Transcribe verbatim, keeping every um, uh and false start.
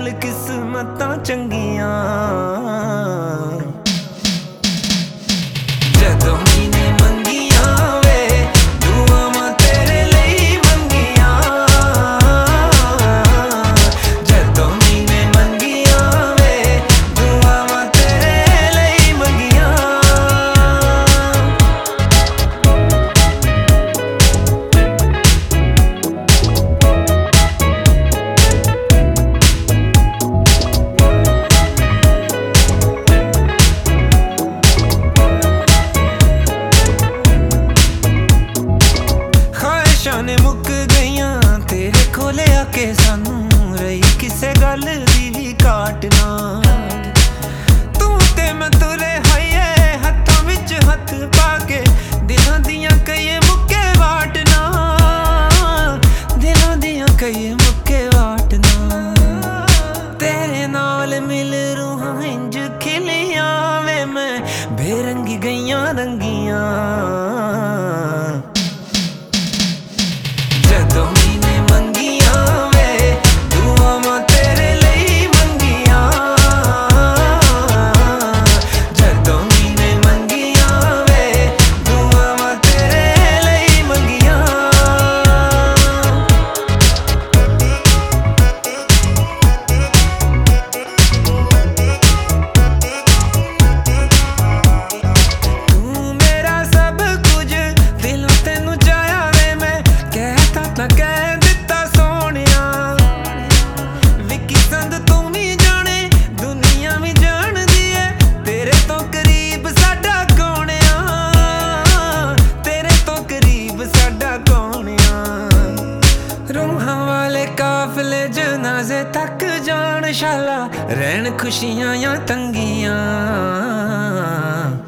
नाल किस्मतां चंगियां जदों मैने मंगियां वे दुआवां तेरे लई मंगियां जदों मैने मंगियां वे दुआवां तेरे लई मंगियां ने मुक गईयां तेरे कोले आके सानू रही किसे गल दी भी काटना तू ते मैं तुरे हाइए हत्थां विच हत्थ पाके दिलां दियां कई मुक्के वाटना दिलां दियां कई मुक्के वाटना तेरे नाल मिल रूहां इंज खिलियां वे मैं बेरंगी गईयां रंगियां जदों मैने मंगियां वे दुआवां तेरे लई मंगियां जदों मैने मंगियां वे दुआवां तेरे लई मंगियां तू मेरा सब कुछ दिलों तैनू चाहया वे मैं कहता ना कह दिता सोनिया विकी संद तू भी जाने दुनिया भी जान दी है तेरे तो करीब साडा कौन आ तेरे तो करीब साडा कौन आ रूहां वाले काफले जनाजे तक जान शाला रहन खुशियां या तंगियां